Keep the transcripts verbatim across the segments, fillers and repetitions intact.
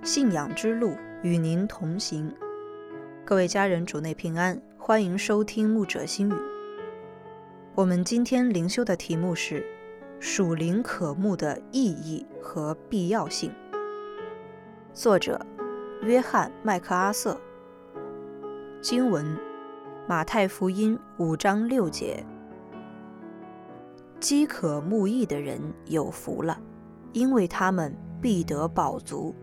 信仰之路与您同行。各位家人，主内平安，欢迎收听牧者心语。我们今天灵修的题目是属灵渴慕的意义和必要性。作者约翰·麦克阿瑟。经文马太福音五章六节：饥渴慕义的人有福了，因为他们必得饱足。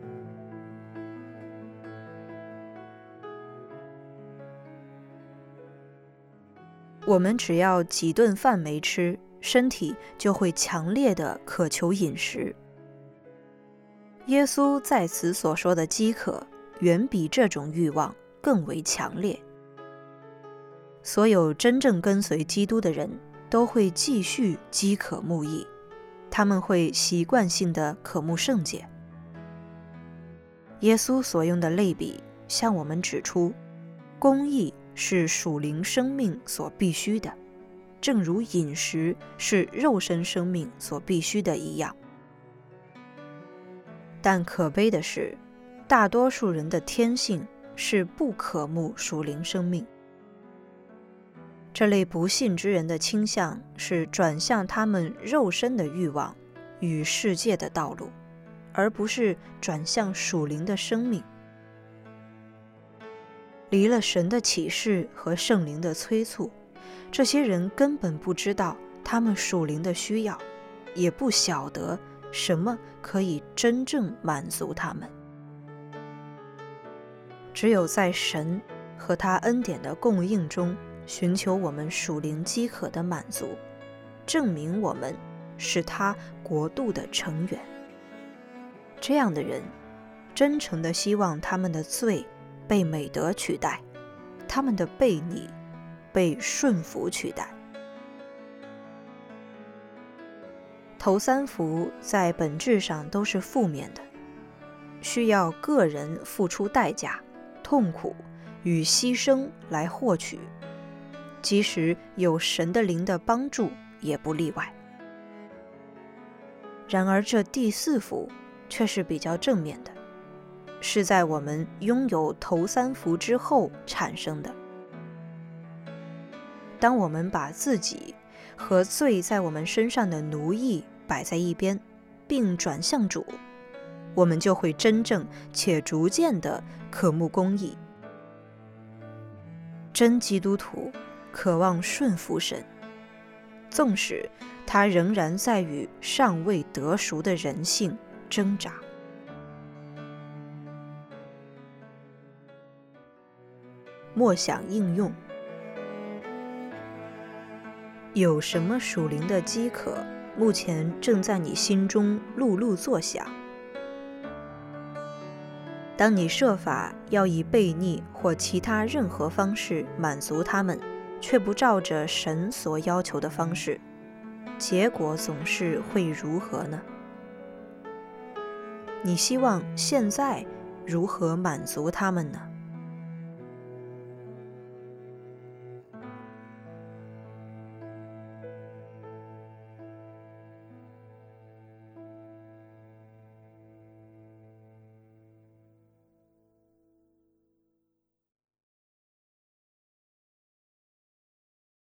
我们只要几顿饭没吃，身体就会强烈的渴求饮食。耶稣在此所说的饥渴，远比这种欲望更为强烈。所有真正跟随基督的人都会继续饥渴慕义，他们会习惯性的渴慕圣洁。耶稣所用的类比向我们指出，公义是属灵生命所必须的，正如饮食是肉身生命所必须的一样。但可悲的是，大多数人的天性是不渴慕属灵生命。这类不信之人的倾向是转向他们肉身的欲望与世界的道路，而不是转向属灵的生命。离了神的启示和圣灵的催促，这些人根本不知道他们属灵的需要，也不晓得什么可以真正满足他们。只有在神和他恩典的供应中寻求我们属灵饥渴的满足，证明我们是他国度的成员。这样的人真诚地希望他们的罪被美德取代，他们的悖逆被顺服取代。头三福在本质上都是负面的，需要个人付出代价、痛苦与牺牲来获取，即使有神的灵的帮助也不例外。然而这第四福却是比较正面的，是在我们拥有头三福之后产生的。当我们把自己和罪在我们身上的奴役摆在一边，并转向主，我们就会真正且逐渐地渴慕公义。真基督徒渴望顺服神，纵使他仍然在与尚未得赎的人性挣扎。默想应用：有什么属灵的饥渴目前正在你心中陆陆作响？当你设法要以悖逆或其他任何方式满足他们，却不照着神所要求的方式，结果总是会如何呢？你希望现在如何满足他们呢？